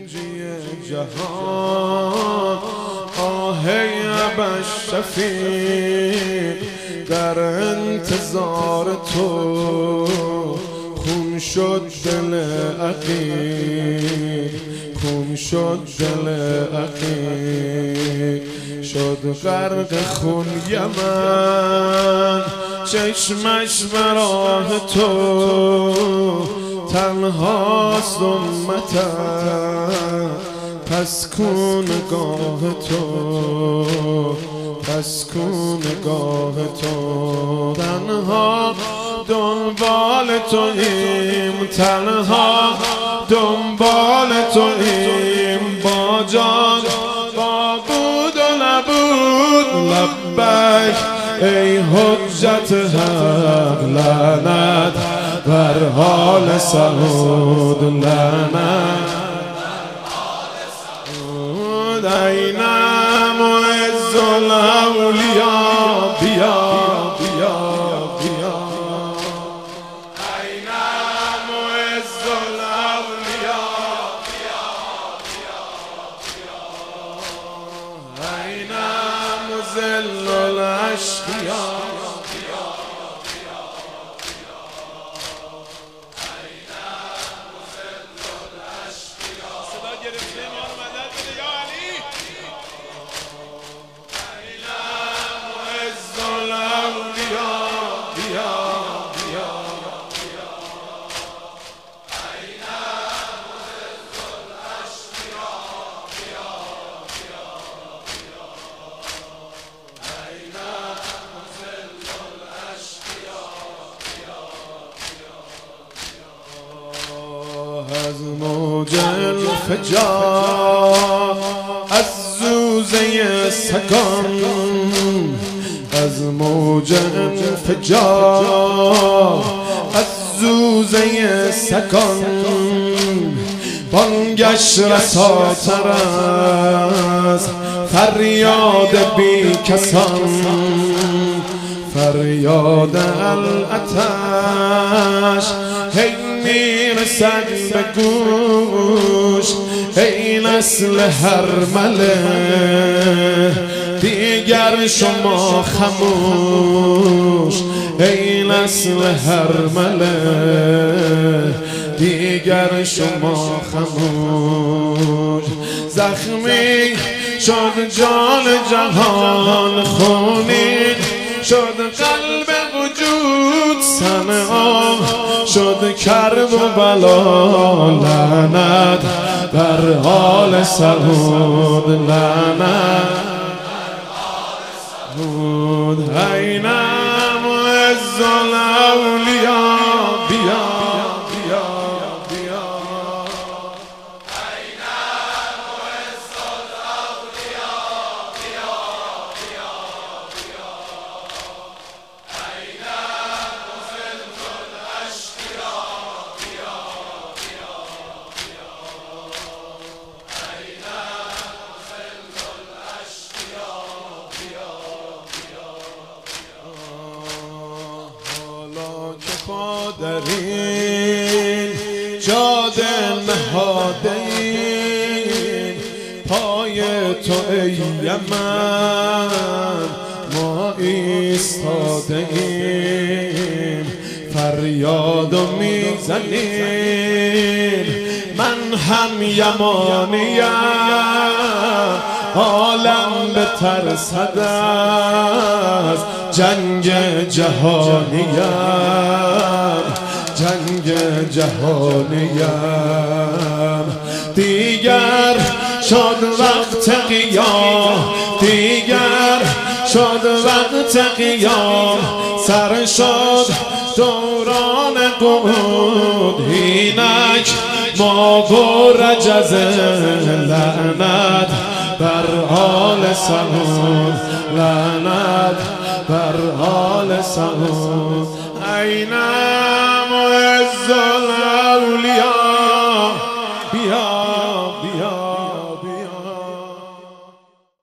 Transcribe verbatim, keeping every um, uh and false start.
منجی جهان آه ابش شفیق در انتظار تو خون شد دل عقیق خون شد دل عقیق شد غرق خون یمن چشمش براه تو تنهاست امتم پس کن نگاه تو پس کن نگاه تو تنها دنبال تویم تنها دنبال تویم با جان با بود و نبود لبک ای حجت حق لعنت بر حال سعود لعنت ای معز الاولیا بیا بیا بیا ای معز الاولیا بیا بیا بیا ای مذل الاشقیا از موج الفجار از زوزه سکان از موج انفجار از زوزه سکان بانگش رساتر از فریاد بی کسان فریاد العطش هی میرسد به گوش ای نسل هرمله دیگر شما خموش ای نسل هرمله دیگر شما خموش زخمی شد جان جهان خونین شد قلب وجود سمعا شد کرب و بلا لعنت بر حال سعود لعنت بود ای معز الاولیا بیا بیا بیا ای معز الاولیا بیا بیا بیا ای معز الاشقیا بیا بیا بیا ای معز الاشقیا بیا حالا که پا در این جاده نهاده ایم پای تو ای یمن ما ایستاده ایم فریاد و میزنیم من هم یمانیم عالم بترسد از جنگ جهانیم جنگ جهانیم دیگر شد وقت قیام دیگر شد وقت قیام سر شد دوران قعود اینک ما و رجز لعنت بر حال سعود لعنت بر حال سعود ای معز الاولیا بیا